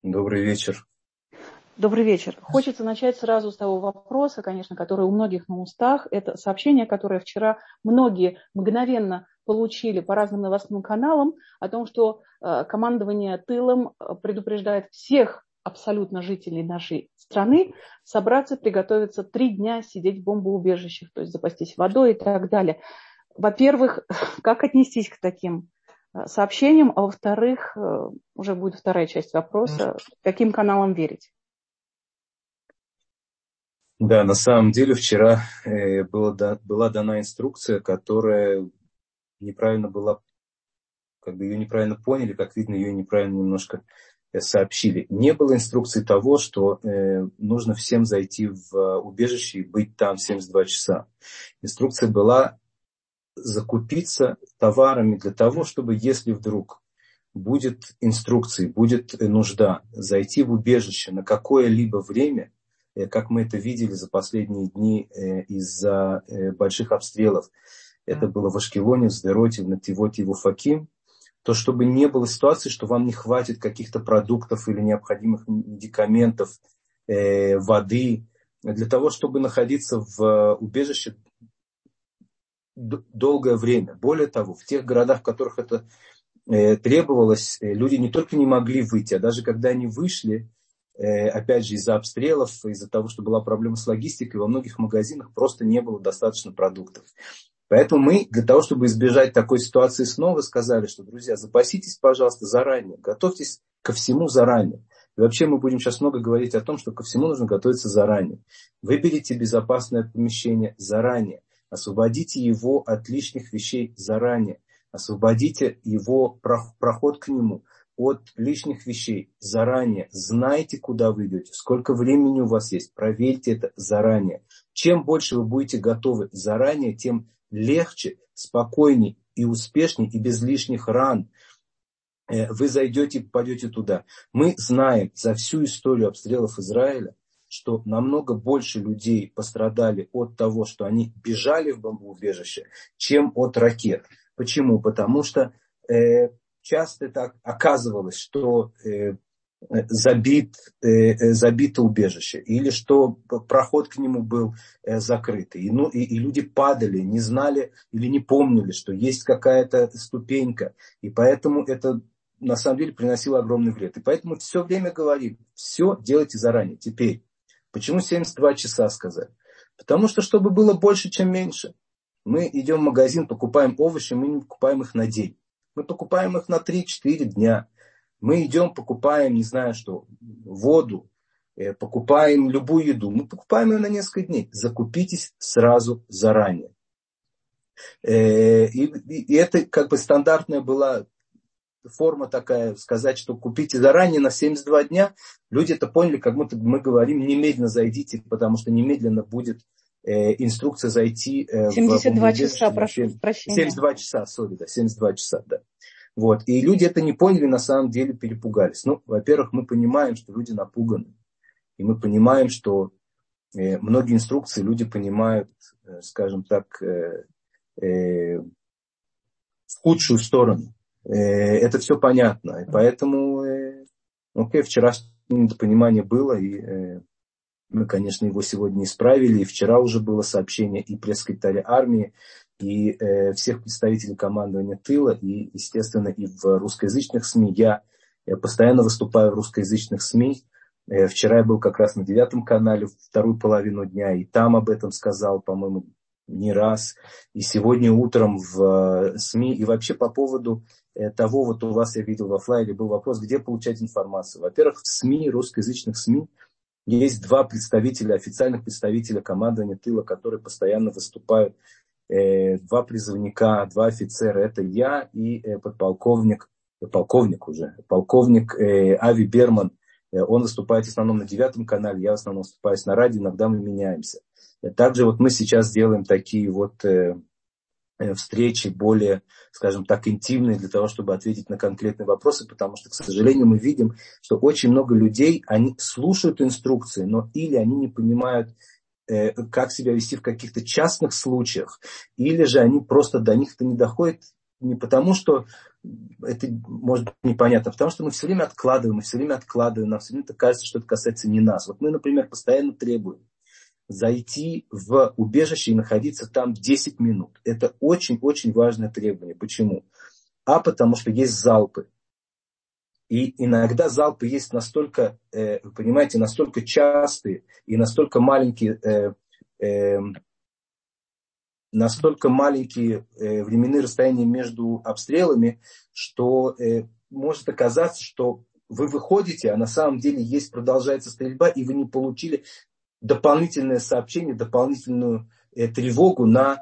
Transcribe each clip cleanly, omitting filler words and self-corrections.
Добрый вечер. Добрый вечер. Хочется начать сразу с того вопроса, конечно, который у многих на устах. Это сообщение, которое вчера многие мгновенно получили по разным новостным каналам о том, что командование тылом предупреждает всех абсолютно жителей нашей страны собраться, приготовиться 3 дня сидеть в бомбоубежищах, то есть запастись водой и так далее. Во-первых, как отнестись к таким сообщениям, а во-вторых, уже будет вторая часть вопроса, каким каналам верить? Да, на самом деле вчера была дана инструкция, которая неправильно была, ее неправильно поняли, как видно, ее неправильно немножко сообщили. Не было инструкции того, что нужно всем зайти в убежище и быть там 72 часа. Инструкция была закупиться товарами для того, чтобы, если вдруг будет инструкция, будет нужда зайти в убежище на какое-либо время, как мы это видели за последние дни из-за больших обстрелов. Это было в Ашкелоне, в Сдероте, в Нативоте и в Уфаке. То чтобы не было ситуации, что вам не хватит каких-то продуктов или необходимых медикаментов, воды, для того, чтобы находиться в убежище долгое время. Более того, в тех городах, в которых это требовалось, люди не только не могли выйти, а даже когда они вышли, опять же, из-за обстрелов, из-за того, что была проблема с логистикой, во многих магазинах просто не было достаточно продуктов. Поэтому мы, для того, чтобы избежать такой ситуации снова, сказали, что, друзья, запаситесь, пожалуйста, заранее, готовьтесь ко всему заранее. И вообще мы будем сейчас много говорить о том, что ко всему нужно готовиться заранее. Выберите безопасное помещение заранее, освободите его от лишних вещей заранее, освободите его проход к нему от лишних вещей заранее. Знайте, куда вы идете, сколько времени у вас есть. Проверьте это заранее. Чем больше вы будете готовы заранее, тем легче, спокойнее и успешнее, и без лишних ран вы зайдете и попадете туда. Мы знаем за всю историю обстрелов Израиля, что намного больше людей пострадали от того, что они бежали в бомбоубежище, чем от ракет. Почему? Потому что часто так оказывалось, что забито убежище, или что проход к нему был закрытый. И люди падали, не знали или не помнили, что есть какая-то ступенька. И поэтому это на самом деле приносило огромный вред. И поэтому все время говорим, все делайте заранее. Теперь, почему 72 часа сказали? Потому что, чтобы было больше, чем меньше. Мы идем в магазин, покупаем овощи, мы не покупаем их на день. Мы покупаем их на 3-4 дня. Мы идем, покупаем, не знаю что, воду, покупаем любую еду. Мы покупаем ее на несколько дней. Закупитесь сразу заранее. И это как бы стандартная была форма такая, сказать, что купите заранее на 72 дня. Люди это поняли, как будто мы говорим, немедленно зайдите, потому что немедленно будет инструкция зайти 72 часа, прошу прощения. 72 часа, 72 часа, да. Вот. И люди это не поняли, на самом деле перепугались. Ну, во-первых, мы понимаем, что люди напуганы. И мы понимаем, что многие инструкции люди понимают, скажем так, в худшую сторону. Это все понятно. И поэтому, вчера недопонимание было, и мы, конечно, его сегодня исправили. И вчера уже было сообщение и пресс-секретаря армии, и всех представителей командования тыла, и, естественно, и в русскоязычных СМИ. Я постоянно выступаю в русскоязычных СМИ. Вчера я был как раз на 9 канале вторую половину дня, и там об этом сказал, по-моему, не раз. И сегодня утром в СМИ. И вообще по поводу того, вот у вас я видел во флайере был вопрос, где получать информацию. Во-первых, в СМИ, русскоязычных СМИ, есть 2 представителя, официальных представителя командования тыла, которые постоянно выступают. 2 призывника, 2 офицера. Это я и полковник Ави Берман. Он выступает в основном на 9 канале, я в основном выступаю на радио, иногда мы меняемся. Также вот мы сейчас делаем такие вот встречи более, скажем так, интимные для того, чтобы ответить на конкретные вопросы, потому что, к сожалению, мы видим, что очень много людей, они слушают инструкции, но или они не понимают, как себя вести в каких-то частных случаях, или же они просто до них это не доходит не потому, что это может быть непонятно, потому что мы все время откладываем, нам все время кажется, что это касается не нас. Вот мы, например, постоянно требуем зайти в убежище и находиться там 10 минут. Это очень-очень важное требование. Почему? Потому что есть залпы. И иногда залпы есть настолько, понимаете, настолько частые и настолько маленькие временные расстояния между обстрелами, что может оказаться, что вы выходите, а на самом деле продолжается стрельба, и вы не получили дополнительное сообщение, дополнительную тревогу на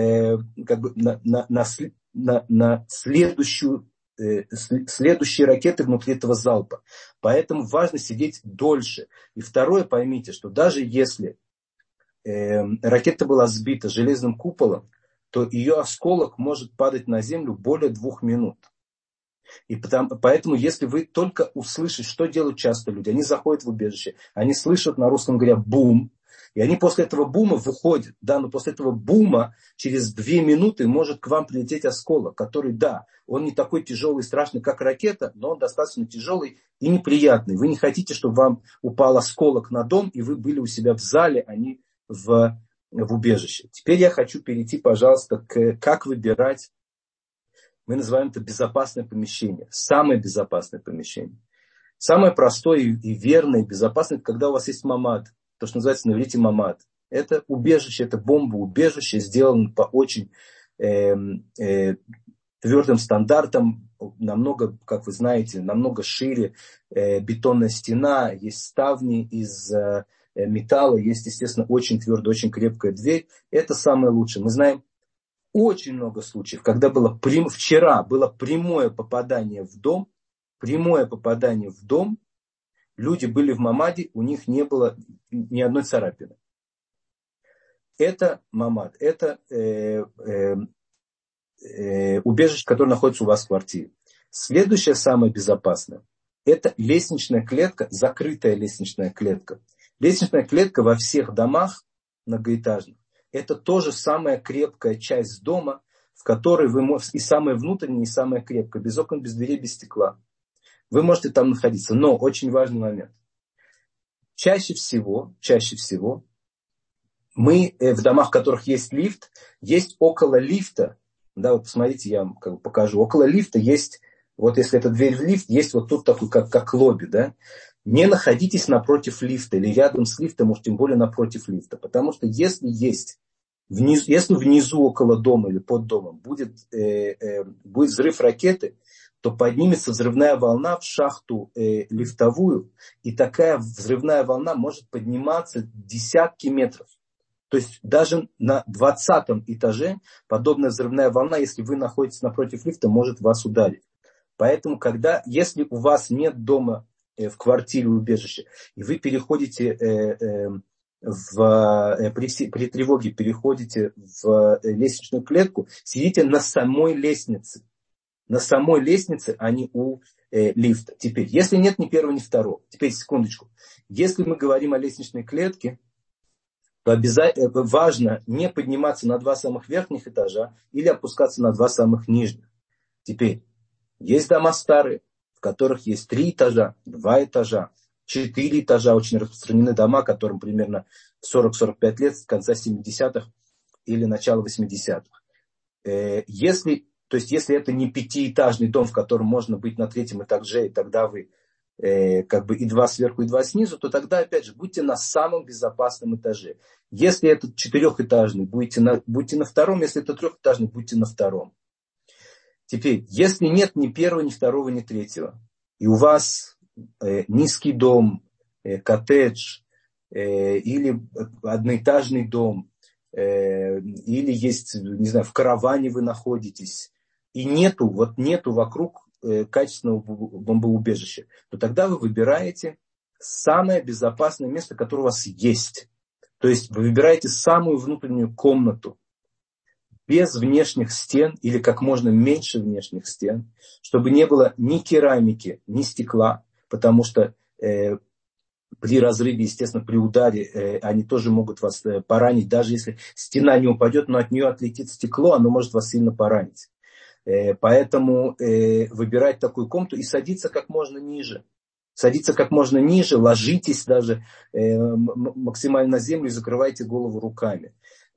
следующие ракеты внутри этого залпа. Поэтому важно сидеть дольше. И второе, поймите, что даже если ракета была сбита железным куполом, то ее осколок может падать на землю более 2 минут. И поэтому, если вы только услышите, что делают часто люди, они заходят в убежище, они слышат, на русском говоря, бум, и они после этого бума выходят. Да, но после этого бума через 2 минуты может к вам прилететь осколок, который, да, он не такой тяжелый и страшный, как ракета, но он достаточно тяжелый и неприятный. Вы не хотите, чтобы вам упал осколок на дом, и вы были у себя в зале, а не в убежище. Теперь я хочу перейти, пожалуйста, как выбирать. Мы называем это безопасное помещение. Самое безопасное помещение. Самое простое и верное, и безопасное, это когда у вас есть мамад. То, что называется на иврите мамад. Это убежище, это бомбоубежище, сделано по очень твердым стандартам. Намного, как вы знаете, намного шире бетонная стена. Есть ставни из металла. Есть, естественно, очень твердая, очень крепкая дверь. Это самое лучшее. Мы знаем очень много случаев, когда вчера было прямое попадание в дом, люди были в мамаде, у них не было ни одной царапины. Это мамад, это убежище, которое находится у вас в квартире. Следующее, самое безопасное, это лестничная клетка, закрытая лестничная клетка. Лестничная клетка во всех домах многоэтажных. Это тоже самая крепкая часть дома, в которой вы можете, и самая внутренняя, и самая крепкая, без окон, без дверей, без стекла. Вы можете там находиться. Но очень важный момент. Чаще всего мы в домах, в которых есть лифт, есть около лифта, да, вот посмотрите, я вам покажу, около лифта есть, вот если это дверь в лифт, есть вот тут такой, как лобби, да. Не находитесь напротив лифта или рядом с лифтом, уж тем более напротив лифта, потому что если внизу около дома или под домом будет взрыв ракеты, то поднимется взрывная волна в шахту лифтовую, и такая взрывная волна может подниматься десятки метров. То есть даже на 20 этаже подобная взрывная волна, если вы находитесь напротив лифта, может вас ударить. Поэтому, если у вас нет дома в квартире убежища, и вы переходите при тревоге переходите в лестничную клетку, сидите на самой лестнице. На самой лестнице, а не у лифта. Теперь, если нет ни первого, ни второго. Теперь, секундочку. Если мы говорим о лестничной клетке, то обязательно важно не подниматься на 2 самых верхних этажа или опускаться на 2 самых нижних. Теперь, есть дома старые, в которых есть 3 этажа, 2 этажа, 4 этажа, очень распространены дома, которым примерно 40-45 лет, с конца 70-х или начала 80-х. Если это не 5-этажный дом, в котором можно быть на 3-м этаже, и тогда вы и 2 сверху, и 2 снизу, то тогда, опять же, будьте на самом безопасном этаже. Если это 4-этажный, будьте на 2-м, если это 3-этажный, будьте на 2-м. Теперь, если нет ни 1-го, ни 2-го, ни 3-го, и у вас низкий дом, коттедж, или одноэтажный дом, или есть, не знаю, в караване вы находитесь, и нету вокруг качественного бомбоубежища, то тогда вы выбираете самое безопасное место, которое у вас есть. То есть вы выбираете самую внутреннюю комнату, без внешних стен или как можно меньше внешних стен, чтобы не было ни керамики, ни стекла, потому что при разрыве, естественно, при ударе они тоже могут вас поранить. Даже если стена не упадет, но от нее отлетит стекло, оно может вас сильно поранить. Поэтому выбирать такую комнату и садиться как можно ниже. Садиться как можно ниже, ложитесь даже максимально на землю и закрывайте голову руками.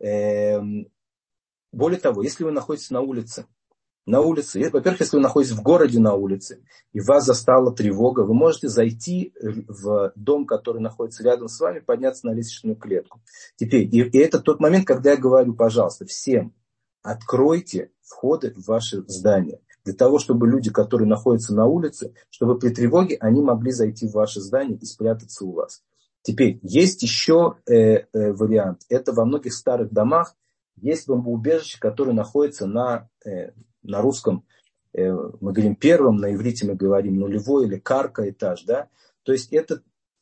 Более того, если вы находитесь на улице, во-первых, если вы находитесь в городе на улице, и вас застала тревога, вы можете зайти в дом, который находится рядом с вами, подняться на лестничную клетку. Теперь, и это тот момент, когда я говорю, пожалуйста, всем откройте входы в ваше здание. Для того, чтобы люди, которые находятся на улице, чтобы при тревоге они могли зайти в ваше здание и спрятаться у вас. Теперь, есть еще вариант. Это во многих старых домах есть бомбоубежище, которое находится на русском, мы говорим первом, на иврите мы говорим нулевой или карка этаж. Да? То есть это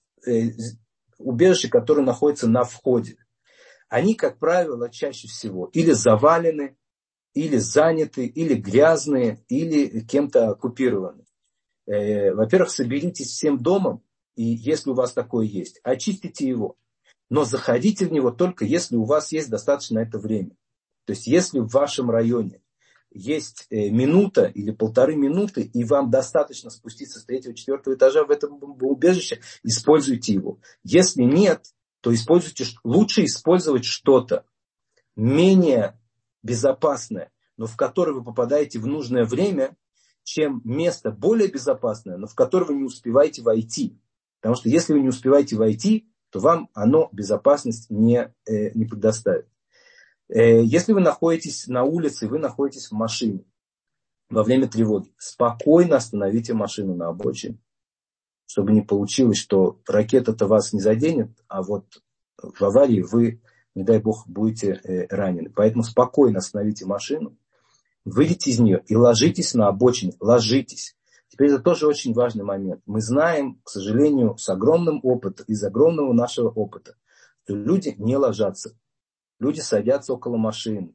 убежище, которое находится на входе. Они, как правило, чаще всего или завалены, или заняты, или грязные, или кем-то оккупированы. Во-первых, соберитесь всем домом, и если у вас такое есть, очистите его. Но заходите в него только если у вас есть достаточно на это время. То есть если в вашем районе есть минута или 1,5 минуты, и вам достаточно спуститься с 3-4 этажа в это убежище, используйте его. Если нет, то лучше использовать что-то менее безопасное, но в которое вы попадаете в нужное время, чем место более безопасное, но в которое вы не успеваете войти. Потому что если вы не успеваете войти, то вам оно безопасность не предоставит. Если вы находитесь на улице, вы находитесь в машине во время тревоги, спокойно остановите машину на обочине, чтобы не получилось, что ракета-то вас не заденет, а вот в аварии вы, не дай бог, будете ранены. Поэтому спокойно остановите машину, выйдите из нее и ложитесь на обочине, ложитесь. Теперь это тоже очень важный момент. Мы знаем, к сожалению, из огромного нашего опыта, что люди не ложатся. Люди садятся около машин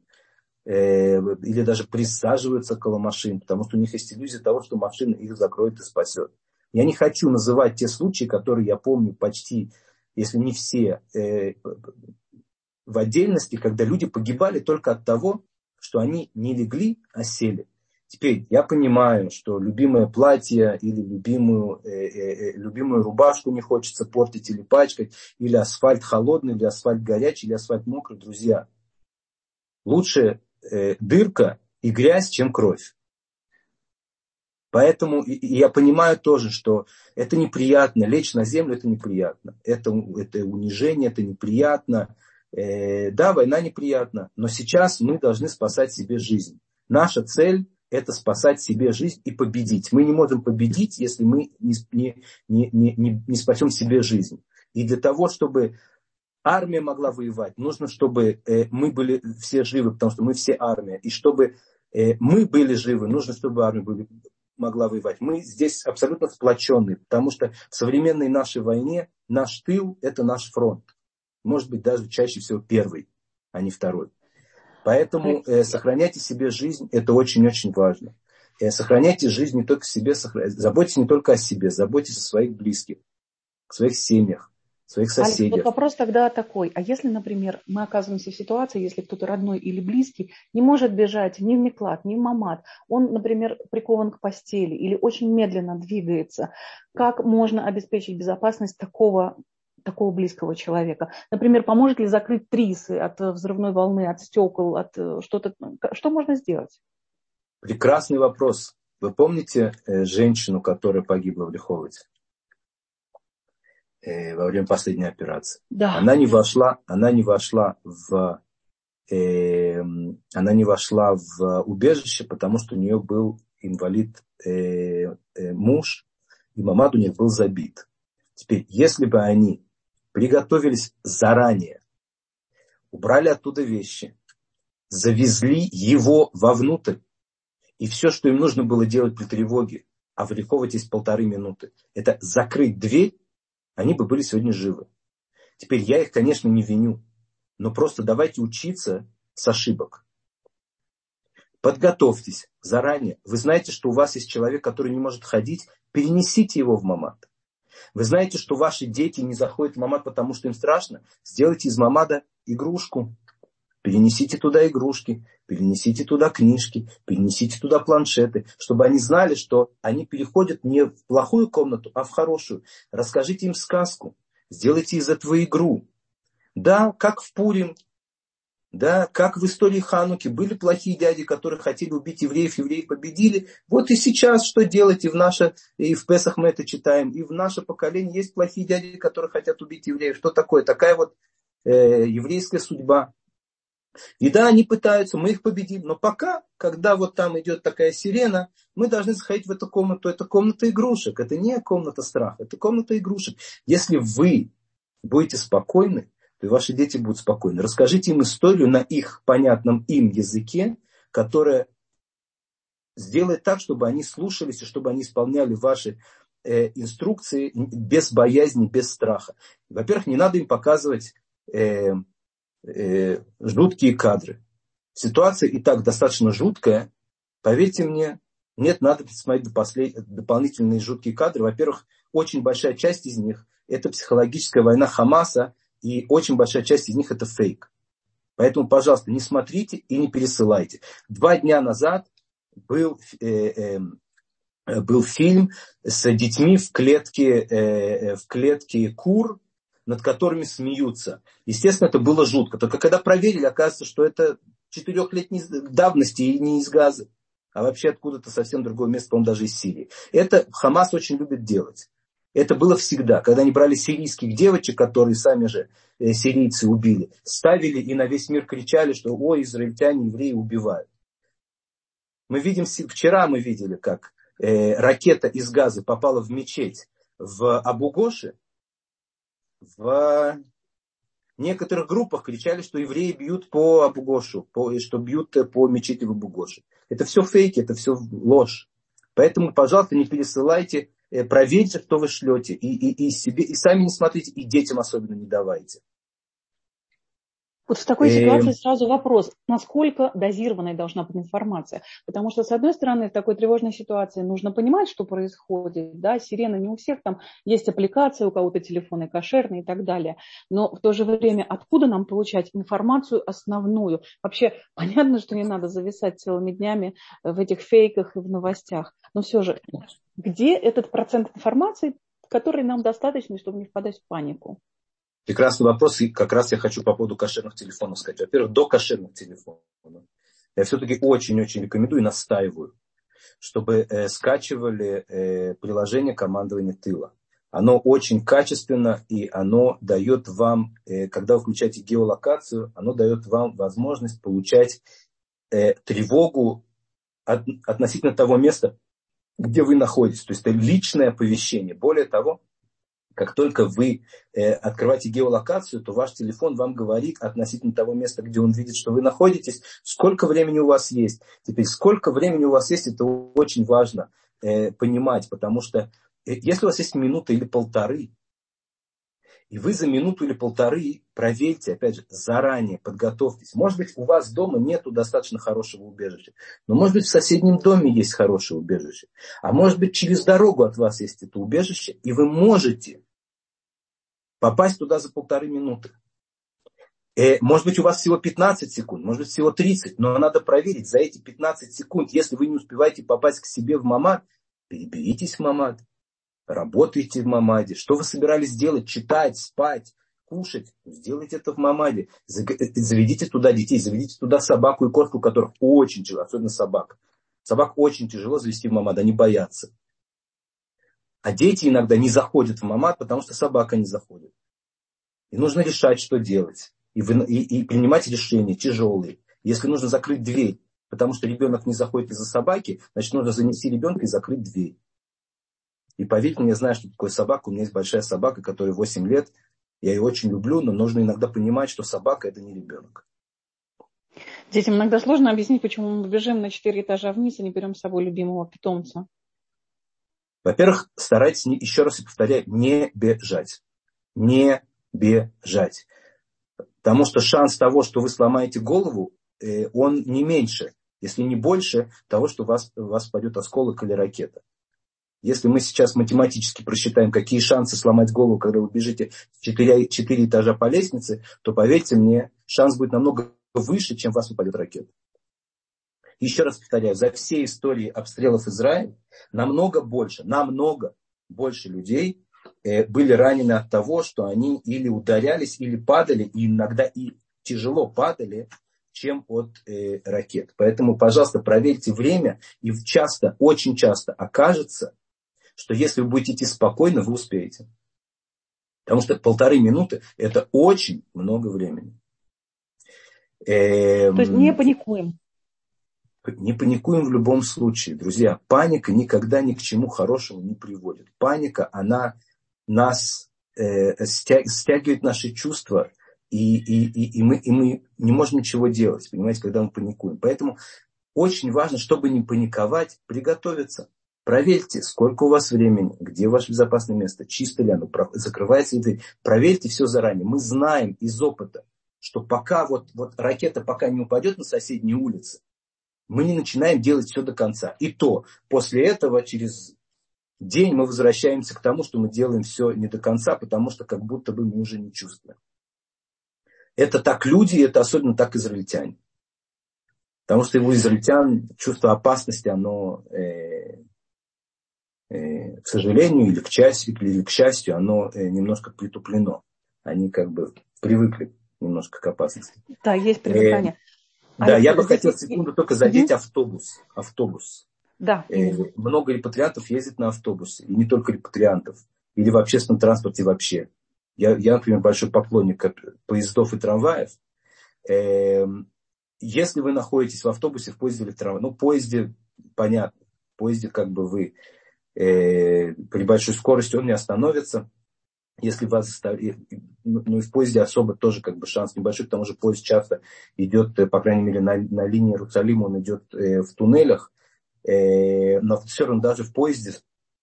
или даже присаживаются около машин, потому что у них есть иллюзия того, что машина их закроет и спасет. Я не хочу называть те случаи, которые я помню почти, если не все, в отдельности, когда люди погибали только от того, что они не легли, а сели. Теперь я понимаю, что любимое платье или любимую рубашку не хочется портить или пачкать, или асфальт холодный, или асфальт горячий, или асфальт мокрый. Друзья, лучше дырка и грязь, чем кровь. Поэтому я понимаю тоже, что это неприятно, лечь на землю это неприятно, это унижение, это неприятно. Да, война неприятна, но сейчас мы должны спасать себе жизнь. Наша цель – это спасать себе жизнь и победить. Мы не можем победить, если мы не спасем себе жизнь. И для того, чтобы армия могла воевать, нужно, чтобы мы были все живы, потому что мы все армия. И чтобы мы были живы, нужно, чтобы армия могла воевать. Мы здесь абсолютно сплоченные, потому что в современной нашей войне наш тыл – это наш фронт. Может быть, даже чаще всего первый, а не второй. Поэтому сохраняйте себе жизнь, это очень-очень важно. Сохраняйте жизнь не только себе, заботьтесь не только о себе, заботьтесь о своих близких, о своих семьях, о своих соседях. Вот вопрос тогда такой, а если, например, мы оказываемся в ситуации, если кто-то родной или близкий не может бежать ни в миклат, ни в мамат, он, например, прикован к постели или очень медленно двигается, как можно обеспечить безопасность такого близкого человека? Например, поможет ли закрыть трисы от взрывной волны, от стекол, от что-то? Что можно сделать? Прекрасный вопрос. Вы помните женщину, которая погибла в Лиховоте во время последней операции? Да. Она не вошла в убежище, потому что у нее был инвалид муж, и мамад у них был забит. Теперь, если бы они приготовились заранее, убрали оттуда вещи, завезли его вовнутрь, и все, что им нужно было делать при тревоге, а в Лиховоте есть 1,5 минуты, это закрыть дверь, они бы были сегодня живы. Теперь я их, конечно, не виню, но просто давайте учиться с ошибок. Подготовьтесь заранее. Вы знаете, что у вас есть человек, который не может ходить, перенесите его в мамад. Вы знаете, что ваши дети не заходят в мамад, потому что им страшно? Сделайте из мамада игрушку. перенесите туда игрушки, перенесите туда книжки, перенесите туда планшеты, чтобы они знали, что они переходят не в плохую комнату, а в хорошую. Расскажите им сказку, сделайте из этого игру. Да, как в Пурим, да, как в истории Хануки, были плохие дяди, которые хотели убить евреев, евреи победили. Вот и сейчас что делать, и в Песах мы это читаем, и в наше поколение есть плохие дяди, которые хотят убить евреев. Что такое? Такая вот еврейская судьба. И да, они пытаются, мы их победим, но пока, когда вот там идет такая сирена, мы должны заходить в эту комнату. Это комната игрушек, это не комната страха, это комната игрушек. Если вы будете спокойны, то и ваши дети будут спокойны. Расскажите им историю на их понятном им языке, которая сделает так, чтобы они слушались и чтобы они исполняли ваши инструкции без боязни, без страха. Во-первых, не надо им показывать жуткие кадры. Ситуация и так достаточно жуткая. Поверьте мне, нет, надо смотреть дополнительные жуткие кадры. Во-первых, очень большая часть из них это психологическая война Хамаса, и очень большая часть из них это фейк. Поэтому, пожалуйста, не смотрите и не пересылайте. 2 дня назад был фильм с детьми в клетке кур, над которыми смеются. Естественно, это было жутко. Только когда проверили, оказывается, что это 4-летней давности и не из Газы, а вообще откуда-то совсем другое место, по-моему, даже из Сирии. Это Хамас очень любит делать. Это было всегда. Когда они брали сирийских девочек, которые сами же сирийцы убили, ставили и на весь мир кричали, что ой, израильтяне евреи убивают. Вчера мы видели, как ракета из Газы попала в мечеть в Абу-Гоше. В некоторых группах кричали, что евреи бьют по Абу-Гошу, что бьют по мечети в Абу-Гоше. Это все фейки, это все ложь. Поэтому, пожалуйста, не пересылайте, проверьте, что вы шлете. И себе, и сами не смотрите, и детям особенно не давайте. Вот в такой ситуации сразу вопрос, насколько дозированной должна быть информация? Потому что, с одной стороны, в такой тревожной ситуации нужно понимать, что происходит. Да? Сирена не у всех, там есть аппликации, у кого-то телефоны кошерные и так далее. Но в то же время, откуда нам получать информацию основную? Вообще, понятно, что не надо зависать целыми днями в этих фейках и в новостях. Но все же, где этот процент информации, который нам достаточно, чтобы не впадать в панику? Прекрасный вопрос, и как раз я хочу по поводу кошерных телефонов сказать. Во-первых, до кошерных телефонов я все-таки очень-очень рекомендую и настаиваю, чтобы скачивали приложение командования тыла. Оно очень качественно, и оно дает вам, когда вы включаете геолокацию, оно дает вам возможность получать тревогу относительно того места, где вы находитесь. То есть это личное оповещение. Более того, как только вы открываете геолокацию, то ваш телефон вам говорит относительно того места, где он видит, что вы находитесь, сколько времени у вас есть. Теперь, сколько времени у вас есть, это очень важно понимать, потому что если у вас есть минута или полторы, и вы за минуту или полторы проверьте, опять же, заранее подготовьтесь. Может быть, у вас дома нету достаточно хорошего убежища, но может быть в соседнем доме есть хорошее убежище. А может быть через дорогу от вас есть это убежище, и вы можете попасть туда за 1,5 минуты. Может быть у вас всего 15 секунд, может быть всего 30, но надо проверить за эти 15 секунд, если вы не успеваете попасть к себе в мамад, переберитесь в мамад. Работайте в мамаде. Что вы собирались делать? Читать, спать, кушать? Сделайте это в мамаде. Заведите туда детей, заведите туда собаку и кошку, которых очень тяжело, особенно собак. Собак очень тяжело завести в мамад, они боятся. А дети иногда не заходят в мамад, потому что собака не заходит. И нужно решать, что делать. И принимать решения тяжелые. Если нужно закрыть дверь, потому что ребенок не заходит из-за собаки, значит нужно занести ребенка и закрыть дверь. И поверьте мне, я знаю, что такое собака. У меня есть большая собака, которой 8 лет. Я ее очень люблю, но нужно иногда понимать, что собака это не ребенок. Детям иногда сложно объяснить, почему мы бежим на 4 этажа вниз и не берем с собой любимого питомца. Во-первых, старайтесь, еще раз повторяю, не бежать. Не бежать. Потому что шанс того, что вы сломаете голову, он не меньше, если не больше того, что у вас падет осколок или ракета. Если мы сейчас математически просчитаем, какие шансы сломать голову, когда вы бежите 4 этажа по лестнице, то, поверьте мне, шанс будет намного выше, чем в вас упадет ракета. Еще раз повторяю, за все истории обстрелов Израиля намного больше людей были ранены от того, что они или ударялись, или падали, и иногда и тяжело падали, чем от ракет. Поэтому, пожалуйста, проверьте время, и очень часто окажется, что если вы будете идти спокойно, вы успеете. Потому что 1,5 минуты – это очень много времени. То есть не паникуем. Не паникуем в любом случае, друзья. Паника никогда ни к чему хорошему не приводит. Паника, она нас стягивает наши чувства, и мы не можем ничего делать, понимаете, когда мы паникуем. Поэтому очень важно, чтобы не паниковать, приготовиться. Проверьте, сколько у вас времени, где ваше безопасное место, чисто ли оно, закрывается ли дверь. Проверьте все заранее. Мы знаем из опыта, что пока вот ракета пока не упадет на соседней улице, мы не начинаем делать все до конца. И то после этого через день мы возвращаемся к тому, что мы делаем все не до конца, потому что как будто бы мы уже не чувствуем. Это так люди, это особенно так израильтяне. Потому что у израильтян чувство опасности, оно, к сожалению, или к счастью, оно немножко притуплено. Они как бы привыкли немножко к опасности. Да, есть привыкание. Да, я бы хотел секунду только задеть автобус. Да. Много репатриантов ездит на автобусе, и не только репатриантов, или в общественном транспорте вообще. Я, например, большой поклонник поездов и трамваев. Если вы находитесь в автобусе, в поезде или трамвае, в поезде, понятно, в поезде как бы вы при большой скорости он не остановится. Если вас заставят, и в поезде особо тоже как бы шанс небольшой, потому что поезд часто идет, по крайней мере, на линии Иерусалима, он идет в туннелях, но все равно даже в поезде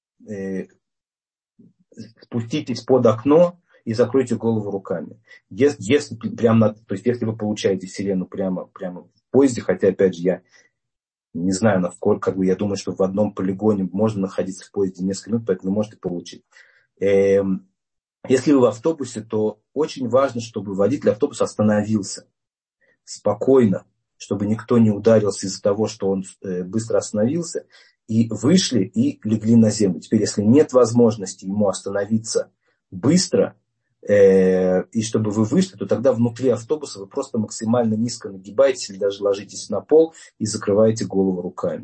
спуститесь под окно и закройте голову руками. Если если вы получаете сирену прямо в поезде, хотя, опять же, я не знаю, насколько, я думаю, что в одном полигоне можно находиться в поезде несколько минут, поэтому вы можете получить. Если вы в автобусе, то очень важно, чтобы водитель автобуса остановился спокойно, чтобы никто не ударился из-за того, что он быстро остановился, и вышли и легли на землю. Теперь, если нет возможности ему остановиться быстро, и чтобы вы вышли, то тогда внутри автобуса вы просто максимально низко нагибаетесь или даже ложитесь на пол и закрываете голову руками.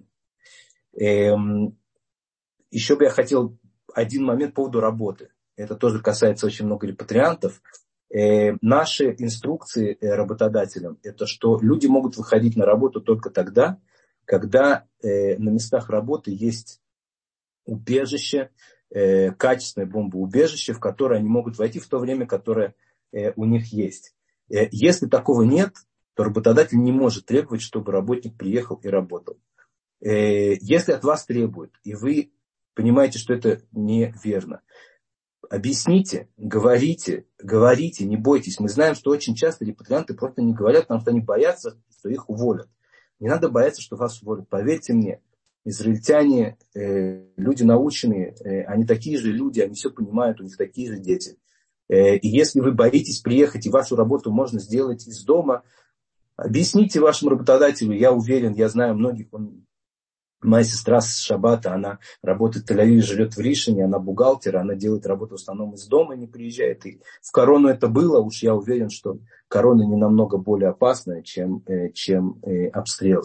Еще бы я хотел один момент по поводу работы. Это тоже касается очень много репатриантов. Наши инструкции работодателям – это что люди могут выходить на работу только тогда, когда на местах работы есть убежище, качественное бомбоубежище, в которое они могут войти в то время, которое у них есть. Если такого нет, то работодатель не может требовать, чтобы работник приехал и работал. Если от вас требуют, и вы понимаете, что это неверно, объясните, говорите, не бойтесь. Мы знаем, что очень часто репатрианты просто не говорят, потому что они боятся, что их уволят. Не надо бояться, что вас уволят. Поверьте мне, израильтяне, люди наученные, они такие же люди, они все понимают, у них такие же дети. И если вы боитесь приехать, и вашу работу можно сделать из дома, объясните вашему работодателю, я уверен, я знаю многих, моя сестра с Шабата, она работает в Тель-Авиве, живет в Ришине, она бухгалтер, она делает работу в основном из дома, не приезжает. И в корону это было, уж я уверен, что корона не намного более опасная, чем обстрел.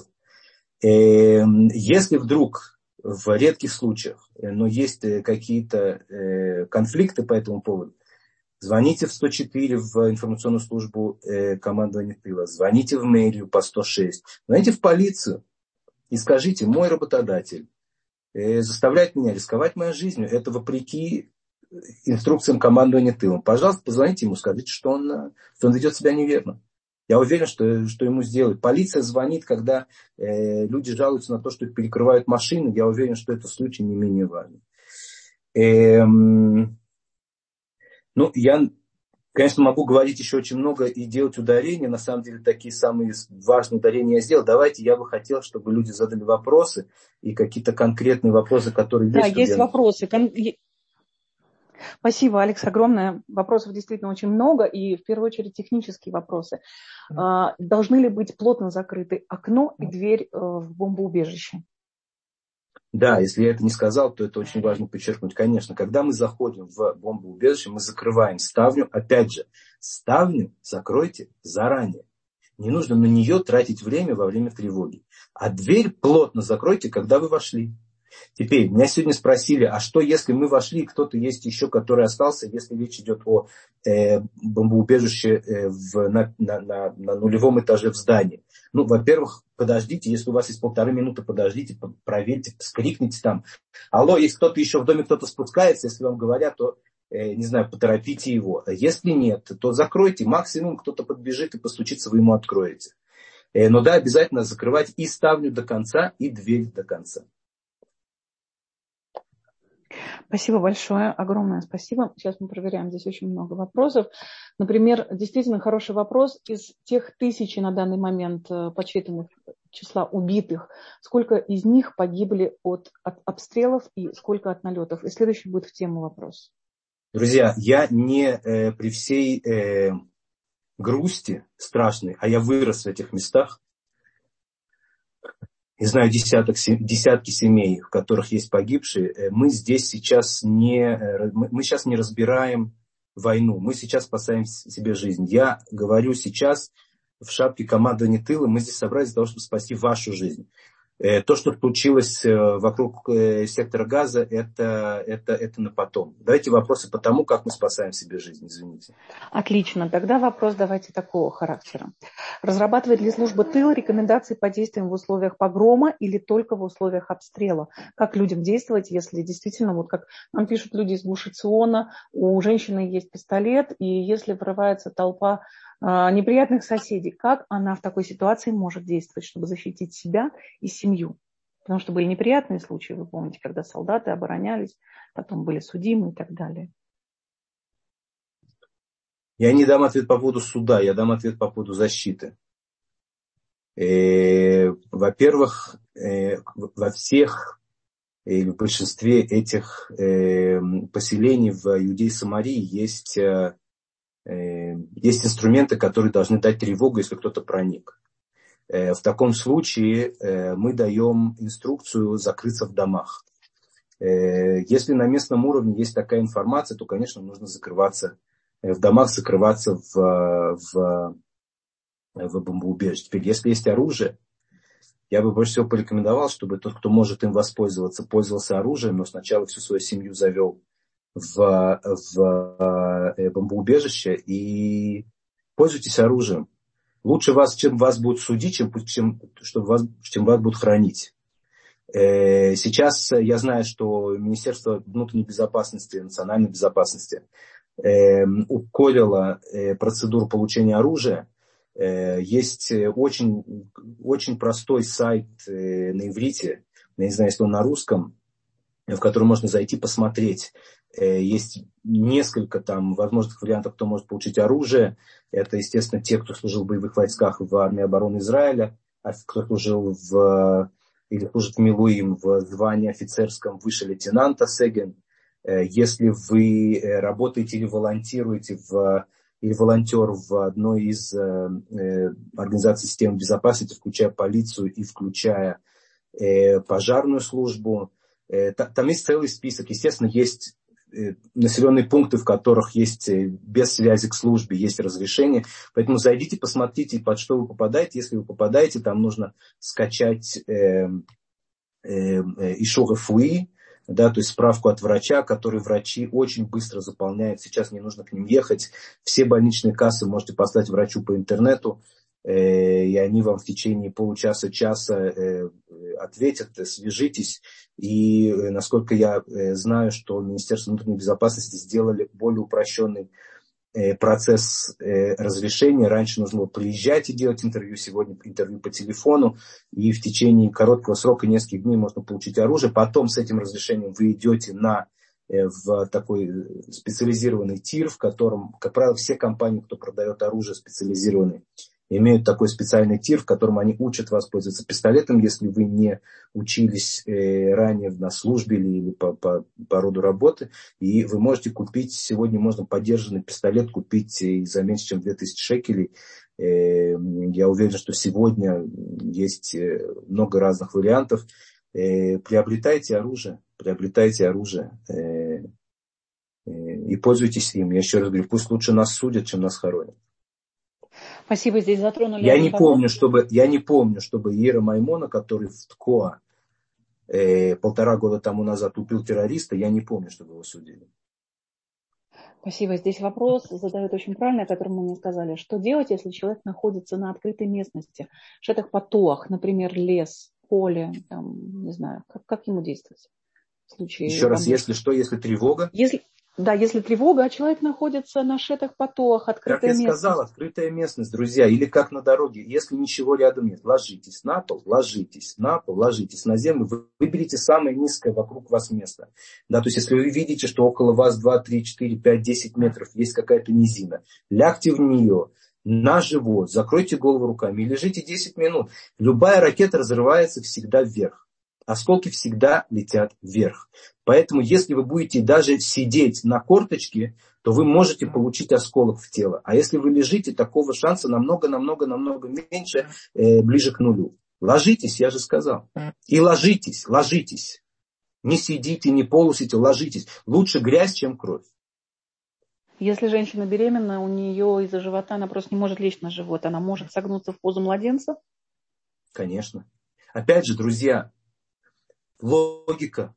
Если вдруг в редких случаях, но есть какие-то конфликты по этому поводу, звоните в 104 в информационную службу командования тыла, звоните в мэрию по 106, звоните в полицию и скажите, мой работодатель заставляет меня рисковать моей жизнью, это вопреки инструкциям командования тылом. Пожалуйста, позвоните ему, скажите, что он ведет себя неверно. Я уверен, что ему сделают. Полиция звонит, когда люди жалуются на то, что их перекрывают машины. Я уверен, что этот случай не менее важен. Я, конечно, могу говорить еще очень много и делать ударения. На самом деле, такие самые важные ударения я сделал. Давайте, я бы хотел, чтобы люди задали вопросы и какие-то конкретные вопросы, которые есть. Да, есть вопросы. Спасибо, Алекс, огромное. Вопросов действительно очень много, и в первую очередь технические вопросы. Должны ли быть плотно закрыты окно и дверь в бомбоубежище? Да, если я это не сказал, то это очень важно подчеркнуть. Конечно, когда мы заходим в бомбоубежище, мы закрываем ставню. Опять же, ставню закройте заранее. Не нужно на нее тратить время во время тревоги. А дверь плотно закройте, когда вы вошли. Теперь, меня сегодня спросили, а что если мы вошли, кто-то есть еще, который остался, если речь идет о бомбоубежище на нулевом этаже в здании. Ну, во-первых, подождите, если у вас есть 1,5 минуты, подождите, проверьте, скрикните там. Алло, если кто-то еще в доме, кто-то спускается, если вам говорят, то, не знаю, поторопите его. Если нет, то закройте, максимум кто-то подбежит и постучится, вы ему откроете. Но да, обязательно закрывать и ставню до конца, и дверь до конца. Спасибо большое, огромное спасибо. Сейчас мы проверяем, здесь очень много вопросов. Например, действительно хороший вопрос. Из тех 1000 на данный момент подсчитанных числа убитых, сколько из них погибли от обстрелов и сколько от налетов? И следующий будет в тему вопрос. Друзья, я не при всей грусти страшной, а я вырос в этих местах. Я знаю десятки семей, в которых есть погибшие. Мы здесь сейчас не разбираем войну. Мы сейчас спасаем себе жизнь. Я говорю сейчас в шапке командования тыла. Мы здесь собрались для того, чтобы спасти вашу жизнь. То, что случилось вокруг сектора Газа, это на потом. Давайте вопросы по тому, как мы спасаем себе жизнь. Извините. Отлично. Тогда вопрос давайте такого характера. Разрабатывает ли служба тыл рекомендации по действиям в условиях погрома или только в условиях обстрела? Как людям действовать, если действительно, вот как нам пишут люди из Гуш-Эциона, у женщины есть пистолет, и если врывается толпа неприятных соседей, как она в такой ситуации может действовать, чтобы защитить себя и семью? Потому что были неприятные случаи, вы помните, когда солдаты оборонялись, потом были судимы и так далее. Я не дам ответ по поводу суда, я дам ответ по поводу защиты. Во-первых, во всех или в большинстве этих поселений в Иудее и Самарии есть инструменты, которые должны дать тревогу, если кто-то проник. В таком случае мы даем инструкцию закрыться в домах. Если на местном уровне есть такая информация, то, конечно, нужно закрываться в домах, закрываться в бомбоубежище. Теперь, если есть оружие, я бы больше всего порекомендовал, чтобы тот, кто может им воспользоваться, пользовался оружием, но сначала всю свою семью завел в бомбоубежище и пользуйтесь оружием. Лучше вас, чем вас будут судить, чем вас будут хранить. Сейчас я знаю, что Министерство внутренней безопасности, национальной безопасности ускорило процедуру получения оружия. Есть очень, очень простой сайт на иврите, я не знаю, если он на русском, в который можно зайти посмотреть. Есть несколько там возможных вариантов, кто может получить оружие. Это, естественно, те, кто служил в боевых войсках в армии обороны Израиля, а кто служил или служит в Милуим в звании офицерском выше лейтенанта Сеген. Если вы работаете или волонтируете или волонтер в одной из организаций системы безопасности, включая полицию и включая пожарную службу, там есть целый список. Естественно, есть населенные пункты, в которых есть без связи к службе, есть разрешение. Поэтому зайдите, посмотрите, под что вы попадаете. Если вы попадаете, там нужно скачать ишур рефуи, да, то есть справку от врача, который врачи очень быстро заполняют. Сейчас не нужно к ним ехать. Все больничные кассы можете послать врачу по интернету, и они вам в течение получаса-часа ответят, свяжитесь. И насколько я знаю, что Министерство внутренней безопасности сделали более упрощенный процесс разрешения. Раньше нужно было приезжать и делать интервью, сегодня интервью по телефону, и в течение короткого срока, нескольких дней можно получить оружие. Потом с этим разрешением вы идете в такой специализированный тир, в котором, как правило, все компании, кто продает оружие специализированные, имеют такой специальный тир, в котором они учат вас пользоваться пистолетом, если вы не учились ранее на службе или по роду работы. И вы можете купить, сегодня можно подержанный пистолет купить за меньше, чем 2000 шекелей. Я уверен, что сегодня есть много разных вариантов. Приобретайте оружие и пользуйтесь им. Я еще раз говорю, пусть лучше нас судят, чем нас хоронят. Спасибо, здесь затронули. Я не помню, чтобы Иера Маймона, который в Ткоа 1,5 года тому назад убил террориста, я не помню, чтобы его судили. Спасибо. Здесь вопрос задают очень правильный, о котором мы не сказали. Что делать, если человек находится на открытой местности, в шетах патуах, например, лес, поле, там, не знаю, как ему действовать? В случае еще раз, если что, если тревога? Если тревога, а человек находится на шетах патуах, открытая местность. Как я сказал, открытая местность, друзья, или как на дороге. Если ничего рядом нет, ложитесь на пол, ложитесь на землю, выберите самое низкое вокруг вас место. Да, то есть, если вы видите, что около вас 2, 3, 4, 5, 10 метров есть какая-то низина, лягте в нее, на живот, закройте голову руками и лежите 10 минут. Любая ракета разрывается всегда вверх. Осколки всегда летят вверх. Поэтому, если вы будете даже сидеть на корточке, то вы можете получить осколок в тело. А если вы лежите, такого шанса намного меньше, ближе к нулю. Ложитесь, я же сказал. И ложитесь. Не сидите, не полусидите, ложитесь. Лучше грязь, чем кровь. Если женщина беременна, у нее из-за живота она просто не может лечь на живот. Она может согнуться в позу младенца? Конечно. Опять же, друзья, логика.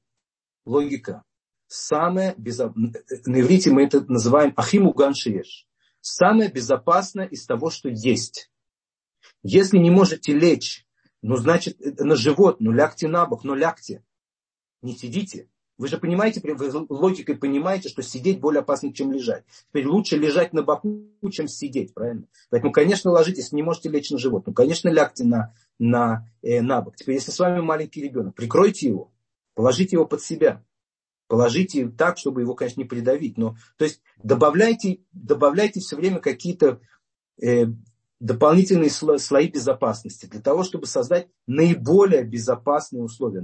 На иврите мы это называем ахиму ганшиеш. Самое безопасное из того, что есть. Если не можете лечь, значит на живот, лягте на бок, лягте. Не сидите. Вы же понимаете, вы логикой понимаете, что сидеть более опасно, чем лежать. Теперь лучше лежать на боку, чем сидеть, правильно? Поэтому, конечно, ложитесь, не можете лечь на живот. Конечно, лягте на бок. Теперь, если с вами маленький ребенок, прикройте его, положите его под себя. Положите так, чтобы его, конечно, не придавить. То есть добавляйте все время какие-то дополнительные слои безопасности для того, чтобы создать наиболее безопасные условия.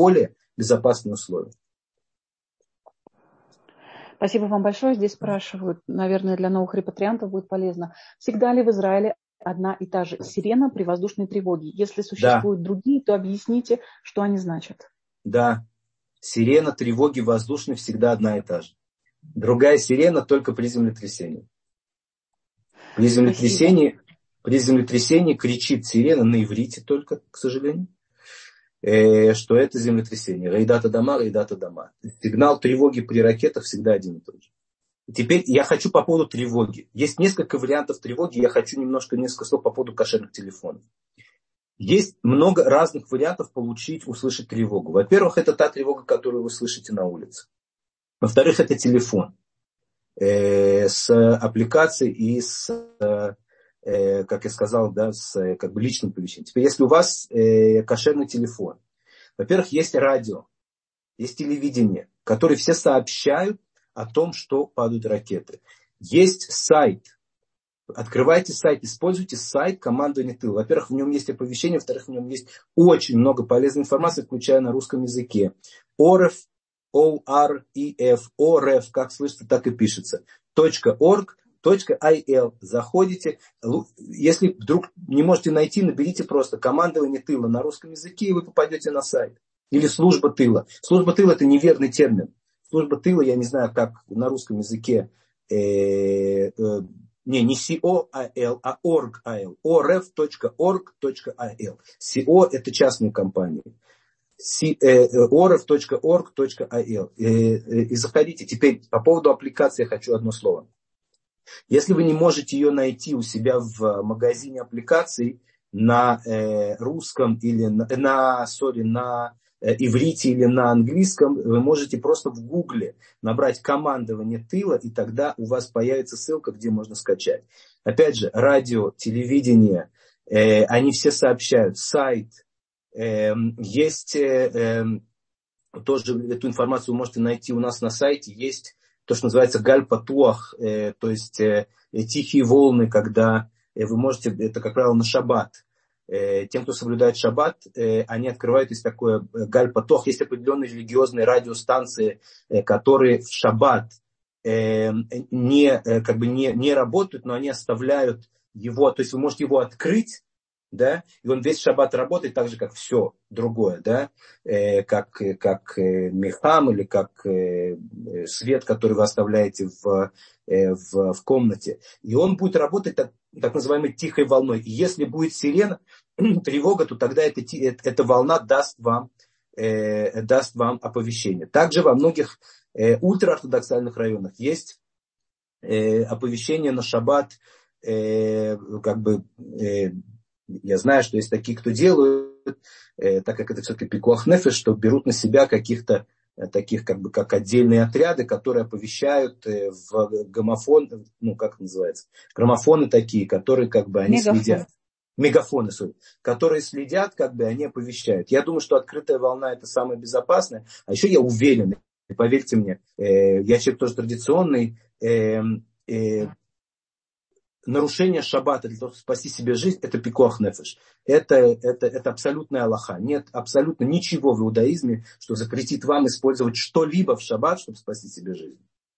Спасибо вам большое. Здесь спрашивают, наверное, для новых репатриантов будет полезно. Всегда ли в Израиле одна и та же сирена при воздушной тревоге? Если существуют другие, то объясните, что они значат. Да. Сирена тревоги воздушной всегда одна и та же. Другая сирена только при землетрясении. При землетрясении кричит сирена на иврите только, к сожалению, что это землетрясение. Рейдата дома. Сигнал тревоги при ракетах всегда один и тот же. Теперь я хочу по поводу тревоги. Есть несколько вариантов тревоги. Я хочу несколько слов по поводу кошерных телефонов. Есть много разных вариантов услышать тревогу. Во-первых, это та тревога, которую вы слышите на улице. Во-вторых, это телефон с аппликацией и с, как я сказал, с личным оповещением. Теперь, если у вас кошерный телефон, во-первых, есть радио, есть телевидение, которые все сообщают о том, что падают ракеты. Есть сайт. Открывайте сайт, используйте сайт командования тыла. Во-первых, в нем есть оповещения, во-вторых, в нем есть очень много полезной информации, включая на русском языке. OREF, OREF, как слышится, так и пишется. .org.il. Заходите. Если вдруг не можете найти, наберите просто командование тыла на русском языке, и вы попадете на сайт. Или служба тыла. Служба тыла — это неверный термин. Служба тыла, я не знаю, как на русском языке, не CO.il, а org.il. orf.org.il. CO — это частные компании. orf.org.il. И заходите. Теперь по поводу аппликации я хочу одно слово. Если вы не можете ее найти у себя в магазине аппликаций на русском или на иврите или на английском, вы можете просто в гугле набрать командование тыла, и тогда у вас появится ссылка, где можно скачать. Опять же, радио, телевидение, они все сообщают, сайт, есть, тоже эту информацию вы можете найти у нас на сайте, есть то, что называется галь патуах, то есть тихие волны, когда вы можете, это, как правило, на шаббат. Тем, кто соблюдает шаббат, они открывают, есть такое галь-потох, есть определенные религиозные радиостанции, которые в шаббат не работают, но они оставляют его, то есть вы можете его открыть, да, и он весь шаббат работает так же, как все другое, да, как мехам или как свет, который вы оставляете в комнате. И он будет работать так называемой тихой волной. И если будет сирена, тревога, то тогда эта волна даст вам оповещение. Также во многих ультраортодоксальных районах есть оповещение на шаббат, я знаю, что есть такие, кто делают, так как это все-таки пикуах нефеш, что берут на себя каких-то таких, как отдельные отряды, которые оповещают в граммофон, как это называется, граммофоны такие, которые они следят. Мегафоны, которые следят, они оповещают. Я думаю, что открытая волна это самое безопасное. А еще я уверен, и поверьте мне, я человек тоже традиционный, нарушение шаббата для того, чтобы спасти себе жизнь, это пикуах нефеш. Это абсолютная алаха. Нет абсолютно ничего в иудаизме, что запретит вам использовать что-либо в шаббат, чтобы спасти себе жизнь.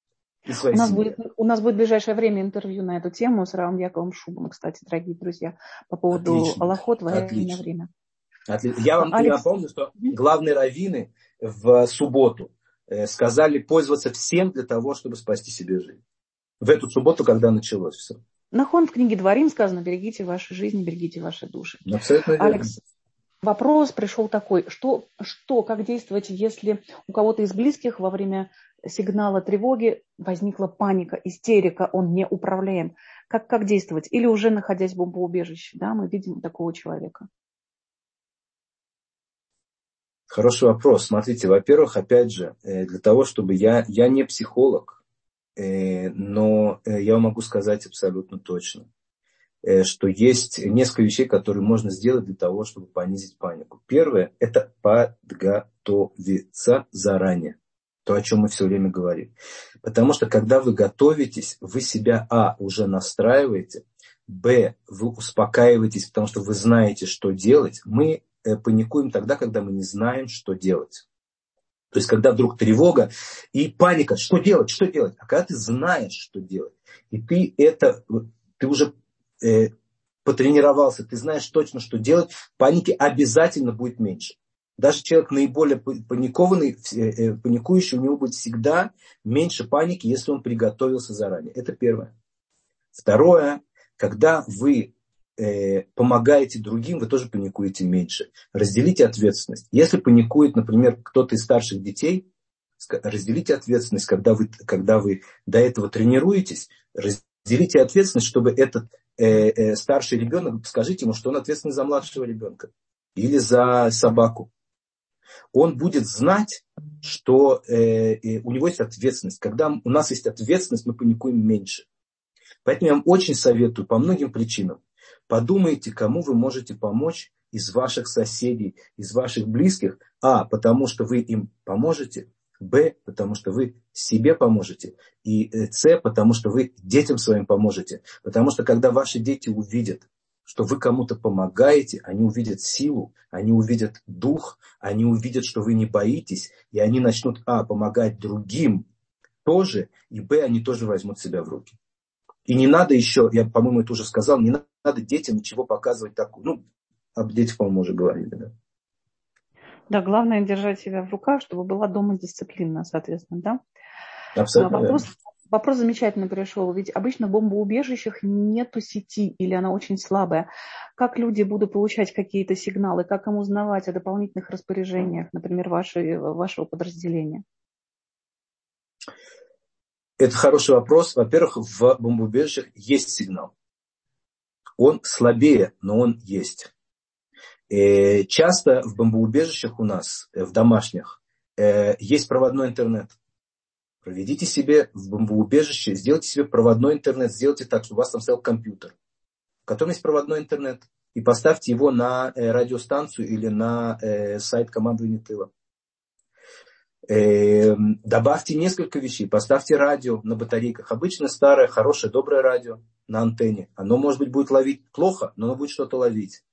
У нас будет в ближайшее время интервью на эту тему с Равом Яковом Шубом, кстати, дорогие друзья, по поводу алахот в военное время. Я вам напомню, что главные раввины в субботу сказали пользоваться всем для того, чтобы спасти себе жизнь. В эту субботу, когда началось все. Нахон в книге Дворим сказано: берегите ваши жизни, берегите ваши души. Абсолютно верно. Алекс, вопрос пришел такой: как действовать, если у кого-то из близких во время сигнала тревоги возникла паника, истерика, он не управляем? Как действовать? Или уже находясь в бомбоубежище, да, мы видим такого человека? Хороший вопрос. Смотрите, во-первых, опять же, для того, чтобы я не психолог, но я могу сказать абсолютно точно, что есть несколько вещей, которые можно сделать для того, чтобы понизить панику. Первое – это подготовиться заранее. То, о чем мы все время говорим. Потому что, когда вы готовитесь, вы себя, уже настраиваете, вы успокаиваетесь, потому что вы знаете, что делать. Мы паникуем тогда, когда мы не знаем, что делать. То есть, когда вдруг тревога и паника, что делать? А когда ты знаешь, что делать, и ты уже потренировался, ты знаешь точно, что делать, паники обязательно будет меньше. Даже человек наиболее паникующий, у него будет всегда меньше паники, если он приготовился заранее. Это первое. Второе, когда вы помогаете другим, вы тоже паникуете меньше. Разделите ответственность. Если паникует, например, кто-то из старших детей, разделите ответственность, когда вы до этого тренируетесь, разделите ответственность, чтобы этот старший ребенок, скажите ему, что он ответственный за младшего ребенка или за собаку. Он будет знать, что у него есть ответственность. Когда у нас есть ответственность, мы паникуем меньше. Поэтому я вам очень советую по многим причинам. Подумайте, кому вы можете помочь из ваших соседей, из ваших близких. Потому что вы им поможете. Б, потому что вы себе поможете. И С, потому что вы детям своим поможете. Потому что когда ваши дети увидят, что вы кому-то помогаете, они увидят силу, они увидят дух, они увидят, что вы не боитесь, и они начнут, помогать другим тоже, и б, они тоже возьмут себя в руки. И не надо еще, я, по-моему, это уже сказал, не надо детям ничего показывать такого. Об детях, по-моему, уже говорили, да. Да, главное держать себя в руках, чтобы была дома дисциплина, соответственно, да? Абсолютно. Вопрос замечательно пришел. Ведь обычно в бомбоубежищах нету сети или она очень слабая. Как люди будут получать какие-то сигналы? Как им узнавать о дополнительных распоряжениях, например, вашего подразделения? Это хороший вопрос. Во-первых, в бомбоубежищах есть сигнал. Он слабее, но он есть. Часто в бомбоубежищах у нас, в домашних, есть проводной интернет. Проведите себе в бомбоубежище, сделайте себе проводной интернет, сделайте так, чтобы у вас там стоял компьютер, в котором есть проводной интернет, и поставьте его на радиостанцию или на сайт командования тыла. Добавьте несколько вещей, поставьте радио на батарейках. Обычно старое, хорошее, доброе радио на антенне. Оно, может быть, будет ловить плохо, но оно будет что-то ловить.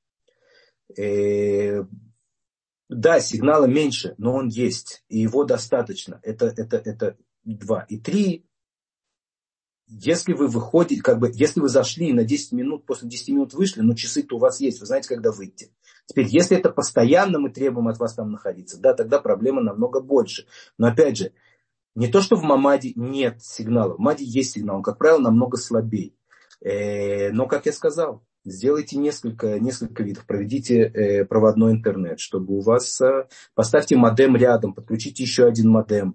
Да, сигнала меньше, но он есть, и его достаточно. Это 2. И 3, если вы выходите, если вы зашли и на 10 минут, после 10 минут вышли, но часы-то у вас есть, вы знаете, когда выйти. Теперь, если это постоянно мы требуем от вас там находиться, да, тогда проблема намного больше. Но опять же, не то, что в Мамаде нет сигнала, в Мамаде есть сигнал, он, как правило, намного слабее. Но, как я сказал, сделайте несколько видов, проведите проводной интернет, чтобы у вас, поставьте модем рядом, подключите еще один модем.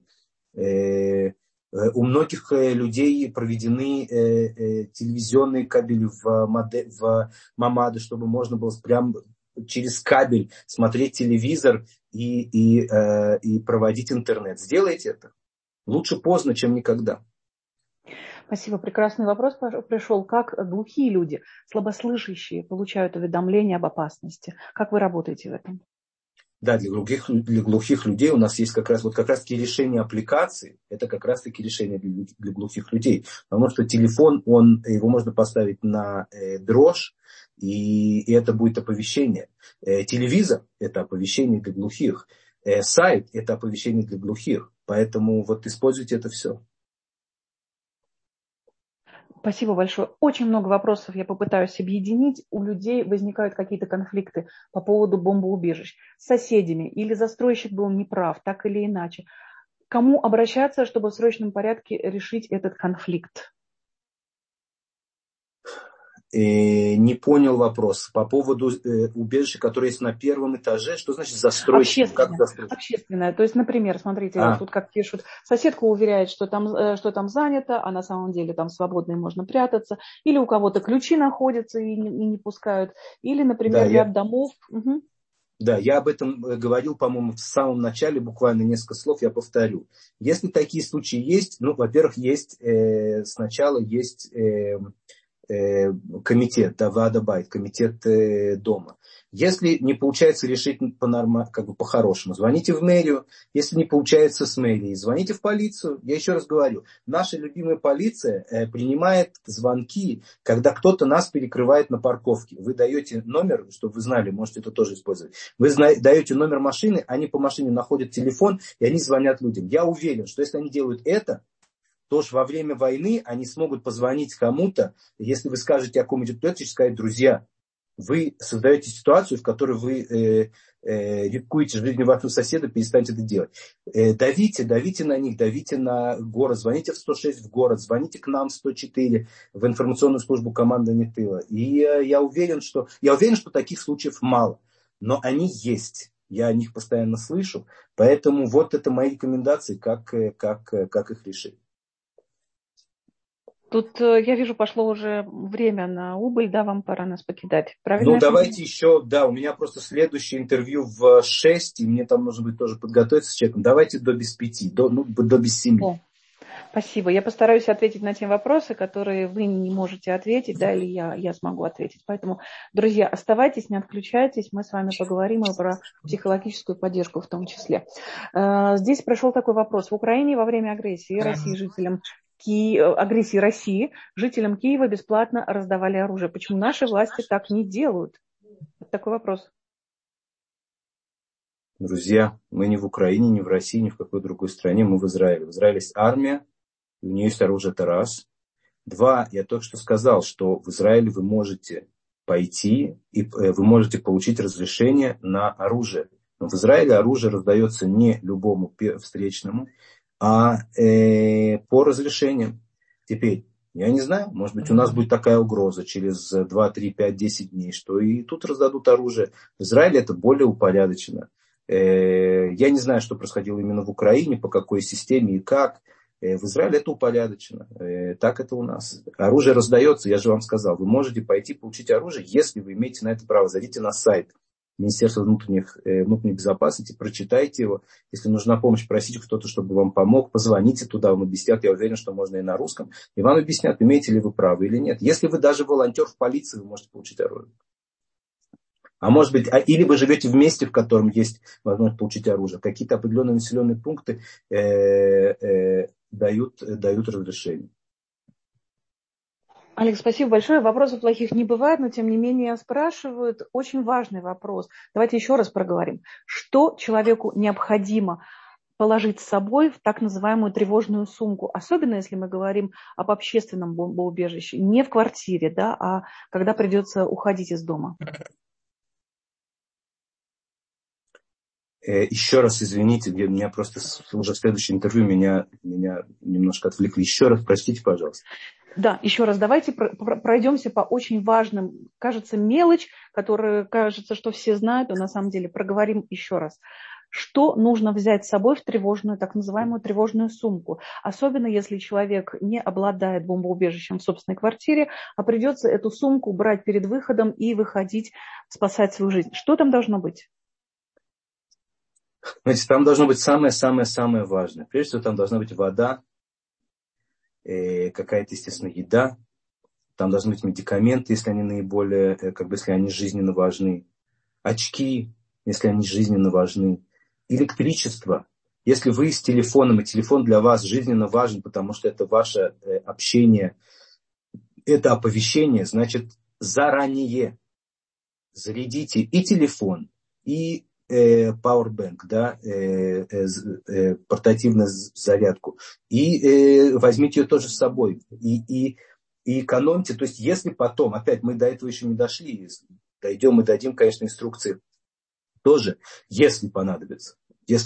У многих людей проведены телевизионные кабели в Мамаду, чтобы можно было прям через кабель смотреть телевизор и проводить интернет. Сделайте это. Лучше поздно, чем никогда. Спасибо. Прекрасный вопрос пришел. Как глухие люди, слабослышащие, получают уведомления об опасности? Как вы работаете в этом? Да, для глухих людей у нас есть как раз таки решение аппликации. Это как раз таки решение для глухих людей. Потому что телефон, его можно поставить на дрожь, и это будет оповещение. Телевизор – это оповещение для глухих. Сайт – это оповещение для глухих. Поэтому используйте это все. Спасибо большое. Очень много вопросов я попытаюсь объединить. У людей возникают какие-то конфликты по поводу бомбоубежищ с соседями, или застройщик был неправ, так или иначе. Кому обращаться, чтобы в срочном порядке решить этот конфликт? Не понял вопрос. По поводу убежища, которое есть на первом этаже, что значит застройщик? Общественное. То есть, например, смотрите, тут как пишут, соседка уверяет, что там занято, а на самом деле там свободно и можно прятаться. Или у кого-то ключи находятся и не пускают. Или, например, ряд домов. Угу. Да, я об этом говорил, по-моему, в самом начале, буквально несколько слов я повторю. Если такие случаи есть, во-первых, сначала есть комитет, Ваадабайт, комитет дома. Если не получается решить по-хорошему, звоните в мэрию. Если не получается с мэрией, звоните в полицию. Я еще раз говорю, наша любимая полиция принимает звонки, когда кто-то нас перекрывает на парковке. Вы даете номер, чтобы вы знали, можете это тоже использовать. Вы даете номер машины, они по машине находят телефон, и они звонят людям. Я уверен, что если они делают это, то ж во время войны они смогут позвонить кому-то, если вы скажете, о ком идет речь, сказать: друзья, вы создаете ситуацию, в которой вы рискуете жизнью вашего соседа, перестаньте это делать. Давите на них, давите на город, звоните в 106 в город, звоните к нам в 104 в информационную службу командования тыла. И я уверен, что таких случаев мало, но они есть. Я о них постоянно слышу, поэтому это мои рекомендации, как их решить. Тут, я вижу, пошло уже время на убыль, да, вам пора нас покидать. Правильно? Давайте еще, у меня просто следующее интервью в 6, и мне там нужно будет тоже подготовиться с человеком. Давайте до без 5, до без 7. Спасибо. Я постараюсь ответить на те вопросы, которые вы не можете ответить, да, или я смогу ответить. Поэтому, друзья, оставайтесь, не отключайтесь, мы с вами поговорим и про психологическую поддержку в том числе. Здесь прошел такой вопрос. В Украине во время агрессии России жителям Киева бесплатно раздавали оружие. Почему наши власти так не делают? Такой вопрос. Друзья, мы не в Украине, не в России, ни в какой другой стране, мы в Израиле. В Израиле есть армия, у нее есть оружие, это раз. 2, я только что сказал, что в Израиле вы можете пойти и вы можете получить разрешение на оружие. Но в Израиле оружие раздается не любому встречному, а по разрешениям. Теперь, я не знаю, может быть, у нас будет такая угроза через 2, 3, 5, 10 дней, что и тут раздадут оружие. В Израиле это более упорядочено. Я не знаю, что происходило именно в Украине, по какой системе и как. В Израиле это упорядочено. Так это у нас. Оружие раздается, я же вам сказал. Вы можете пойти получить оружие, если вы имеете на это право. Зайдите на сайт Министерства внутренней безопасности, прочитайте его. Если нужна помощь, просите кто-то, чтобы вам помог. Позвоните туда, вам объяснят. Я уверен, что можно и на русском. И вам объяснят, имеете ли вы право или нет. Если вы даже волонтер в полиции, вы можете получить оружие. А может быть, или вы живете в месте, в котором есть возможность получить оружие. Какие-то определенные населенные пункты дают разрешение. Алекс, спасибо большое. Вопросов плохих не бывает, но тем не менее спрашивают. Очень важный вопрос. Давайте еще раз проговорим. Что человеку необходимо положить с собой в так называемую тревожную сумку, особенно если мы говорим об общественном бомбоубежище, не в квартире, да, а когда придется уходить из дома? Еще раз извините, меня просто уже в следующем интервью меня немножко отвлекли. Еще раз, простите, пожалуйста. Да, еще раз давайте пройдемся по очень важным, кажется, мелочь, которая кажется, что все знают, но на самом деле проговорим еще раз. Что нужно взять с собой в тревожную, так называемую тревожную сумку? Особенно если человек не обладает бомбоубежищем в собственной квартире, а придется эту сумку брать перед выходом и выходить, спасать свою жизнь. Что там должно быть? Знаете, там должно быть самое-самое-самое важное. Прежде всего, там должна быть вода, какая-то, естественно, еда. Там должны быть медикаменты, если они наиболее, если они жизненно важны. Очки, если они жизненно важны. Электричество. Если вы с телефоном, и телефон для вас жизненно важен, потому что это ваше общение, это оповещение, значит, заранее зарядите и телефон, и powerbank, да, портативную зарядку, и возьмите ее тоже с собой, и экономьте. То есть, если потом, опять мы до этого еще не дошли, дойдем и дадим, конечно, инструкции тоже, если понадобится.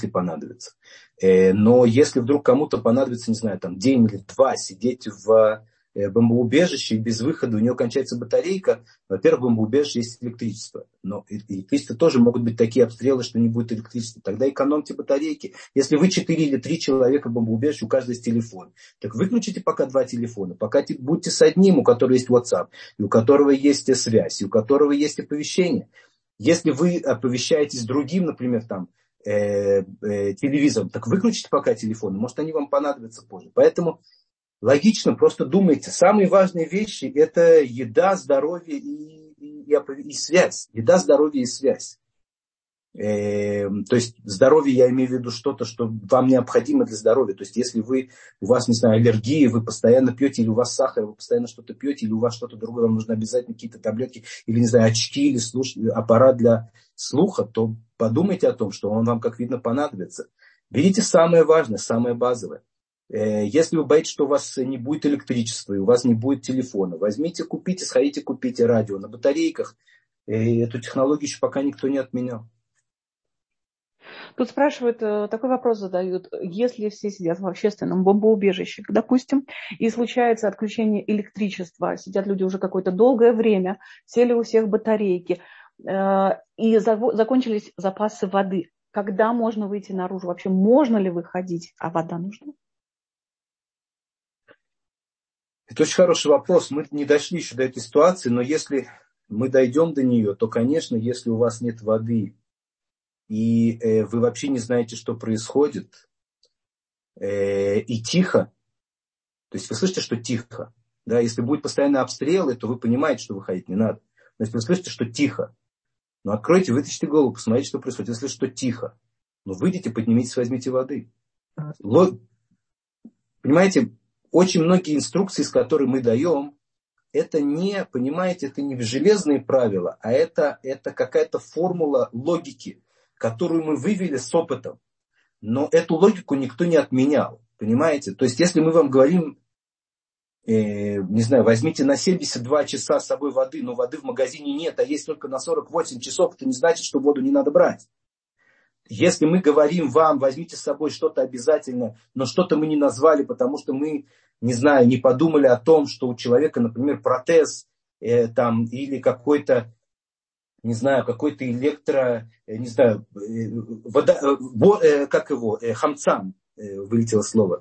Но если вдруг кому-то понадобится, не знаю, там день или два сидеть в бомбоубежище и без выхода, у него кончается батарейка, во-первых, в бомбоубежище есть электричество. Но электричество тоже могут быть такие обстрелы, что не будет электричества. Тогда экономьте батарейки. Если вы 4 или 3 человека в бомбоубежище, у каждого есть телефон, так выключите пока 2 телефона. Пока будьте с одним, у которого есть WhatsApp, и у которого есть связь, и у которого есть оповещение. Если вы оповещаетесь другим, например, там, телевизором, так выключите пока телефон, может, они вам понадобятся позже. Поэтому логично, просто думайте. Самые важные вещи – это еда, здоровье и связь. Еда, здоровье и связь. То есть здоровье, я имею в виду что-то, что вам необходимо для здоровья. То есть если у вас, не знаю, аллергия, вы постоянно пьете, или у вас сахар, вы постоянно что-то пьете, или у вас что-то другое, вам нужно обязательно какие-то таблетки, или, не знаю, очки, или аппарат для слуха, то подумайте о том, что он вам, как видно, понадобится. Берите самое важное, самое базовое. Если вы боитесь, что у вас не будет электричества, и у вас не будет телефона, возьмите, купите, сходите, купите радио на батарейках. Эту технологию еще пока никто не отменял. Тут спрашивают, такой вопрос задают. Если все сидят в общественном бомбоубежище, допустим, и случается отключение электричества, сидят люди уже какое-то долгое время, сели у всех батарейки, и закончились запасы воды, когда можно выйти наружу? Вообще можно ли выходить, а вода нужна? Это очень хороший вопрос. Мы не дошли еще до этой ситуации, но если мы дойдем до нее, то, конечно, если у вас нет воды, и вы вообще не знаете, что происходит, и тихо, то есть вы слышите, что тихо, да, если будет постоянно обстрелы, то вы понимаете, что выходить не надо. Но если вы слышите, что тихо, ну откройте, вытащите голову, посмотрите, что происходит. Если что тихо, ну выйдите, поднимитесь, возьмите воды. Понимаете, очень многие инструкции, с которыми мы даем, это не, понимаете, это не железные правила, а это какая-то формула логики, которую мы вывели с опытом. Но эту логику никто не отменял, понимаете? То есть, если мы вам говорим, не знаю, возьмите на 72 часа с собой воды, но воды в магазине нет, а есть только на 48 часов, это не значит, что воду не надо брать. Если мы говорим вам, возьмите с собой что-то обязательно, но что-то мы не назвали, потому что мы, не знаю, не подумали о том, что у человека, например, протез там, или какой-то, не знаю, какой-то хамцан, вылетело слово.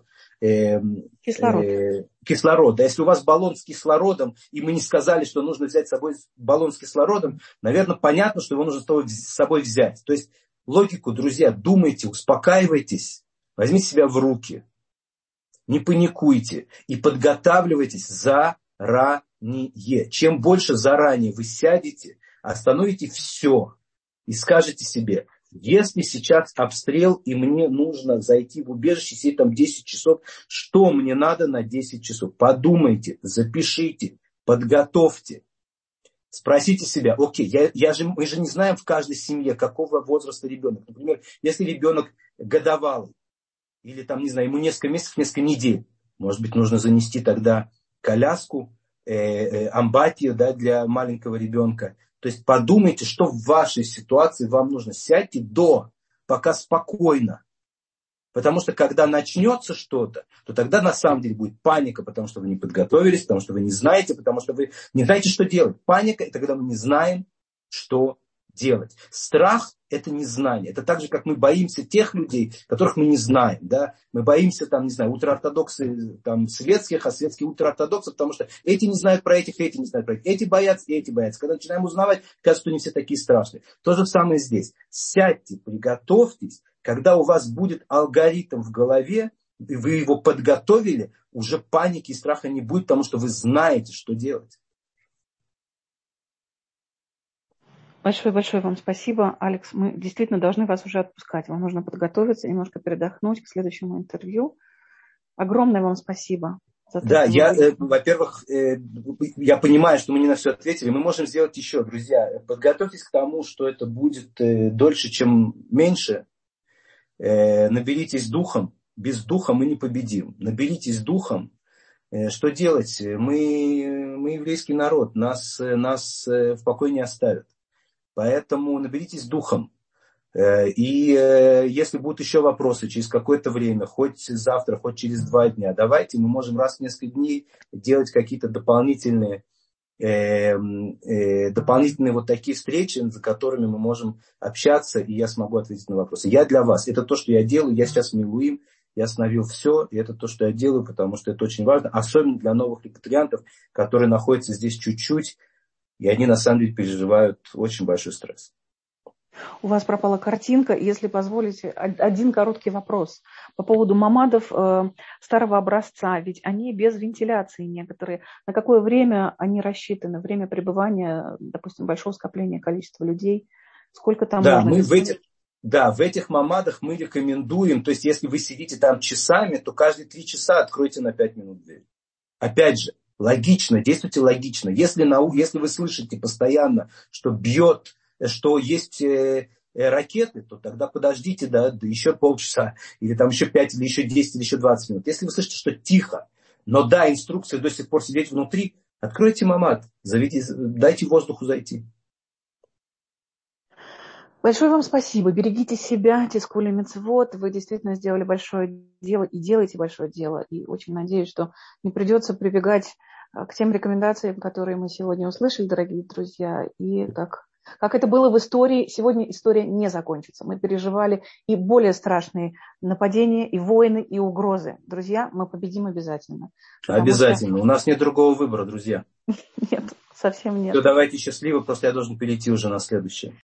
Кислород. Да, если у вас баллон с кислородом, и мы не сказали, что нужно взять с собой баллон с кислородом, наверное, понятно, что его нужно с собой взять. То есть логику, друзья, думайте, успокаивайтесь, возьмите себя в руки, не паникуйте и подготавливайтесь заранее. Чем больше заранее вы сядете, остановите все и скажете себе: если сейчас обстрел и мне нужно зайти в убежище, сидеть там 10 часов, что мне надо на 10 часов? Подумайте, запишите, подготовьте. Спросите себя: окей, мы же не знаем в каждой семье, какого возраста ребенок. Например, если ребенок годовалый, или там, не знаю, ему несколько месяцев, несколько недель, может быть, нужно занести тогда коляску, амбатию, да, для маленького ребенка. То есть подумайте, что в вашей ситуации вам нужно. Сядьте пока спокойно. Потому что когда начнется что-то, то тогда на самом деле будет паника, потому что вы не подготовились, потому что вы не знаете, потому что вы не знаете, что делать. Паника – это когда мы не знаем, что делать. Страх – это незнание. Это так же, как мы боимся тех людей, которых мы не знаем. Да? Мы боимся, там, не знаю, ультраортодоксы там, светских, а светские ультраортодоксов, потому что эти не знают про этих, эти не знают про этих. Эти боятся, эти боятся. Когда начинаем узнавать, кажется, что не все такие страшные. То же самое здесь. Сядьте, приготовьтесь. Когда у вас будет алгоритм в голове, и вы его подготовили, уже паники и страха не будет, потому что вы знаете, что делать. Большое-большое вам спасибо, Алекс. Мы действительно должны вас уже отпускать. Вам нужно подготовиться, немножко передохнуть к следующему интервью. Огромное вам спасибо. Да, во-первых, я понимаю, что мы не на все ответили. Мы можем сделать еще, друзья. Подготовьтесь к тому, что это будет дольше, чем меньше. Наберитесь духом. Без духа мы не победим. Наберитесь духом. Что делать? Мы еврейский народ. Нас в покое не оставят. Поэтому наберитесь духом. И если будут еще вопросы через какое-то время, хоть завтра, хоть через 2 дня, давайте, мы можем раз в несколько дней делать какие-то дополнительные вот такие встречи, за которыми мы можем общаться, и я смогу ответить на вопросы. Я для вас. Это то, что я делаю. Я сейчас милуим. Я остановил все, и это то, что я делаю, потому что это очень важно. Особенно для новых репатриантов, которые находятся здесь чуть-чуть, и они на самом деле переживают очень большой стресс. У вас пропала картинка. Если позволите, один короткий вопрос по поводу мамадов старого образца. Ведь они без вентиляции некоторые. На какое время они рассчитаны? Время пребывания, допустим, большого скопления количества людей? Сколько там можно? В этих мамадах мы рекомендуем, то есть если вы сидите там часами, то каждые 3 часа откройте на 5 минут дверь. Опять же, логично, действуйте логично. Если вы слышите постоянно, что бьет, что есть ракеты, то тогда подождите еще полчаса, или там еще 5, или еще 10, или еще 20 минут. Если вы слышите, что тихо, но инструкция до сих пор сидеть внутри, откройте мамад, дайте воздуху зайти. Большое вам спасибо. Берегите себя, тискули мицвот. Вы действительно сделали большое дело и делаете большое дело. И очень надеюсь, что не придется прибегать к тем рекомендациям, которые мы сегодня услышали, дорогие друзья. И как это было в истории, сегодня история не закончится. Мы переживали и более страшные нападения, и войны, и угрозы. Друзья, мы победим обязательно. Обязательно. У нас нет другого выбора, друзья. Нет, совсем нет. Все, давайте счастливо, просто я должен перейти уже на следующее.